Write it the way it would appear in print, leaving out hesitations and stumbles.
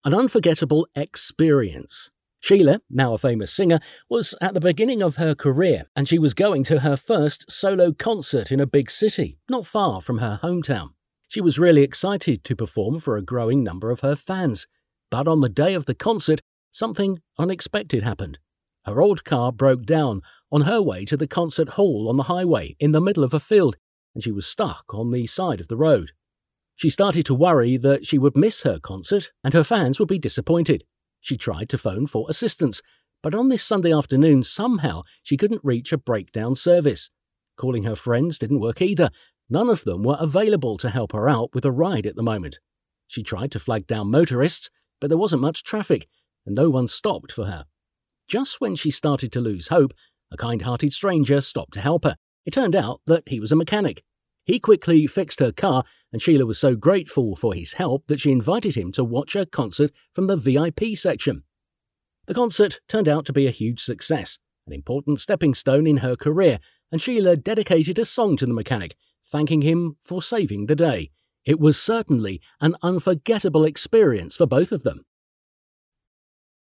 An unforgettable experience. Sheila, now a famous singer, was at the beginning of her career and she was going to her first solo concert in a big city, not far from her hometown. She was really excited to perform for a growing number of her fans. But on the day of the concert, something unexpected happened. Her old car broke down on her way to the concert hall on the highway in the middle of a field, and she was stuck on the side of the road. She started to worry that she would miss her concert and her fans would be disappointed. She tried to phone for assistance, but on this Sunday afternoon, somehow she couldn't reach a breakdown service. Calling her friends didn't work either. None of them were available to help her out with a ride at the moment. She tried to flag down motorists, but there wasn't much traffic, and no one stopped for her. Just when she started to lose hope, a kind-hearted stranger stopped to help her. It turned out that he was a mechanic. He quickly fixed her car, and Sheila was so grateful for his help that she invited him to watch her concert from the VIP section. The concert turned out to be a huge success, an important stepping stone in her career, and Sheila dedicated a song to the mechanic, thanking him for saving the day. It was certainly an unforgettable experience for both of them.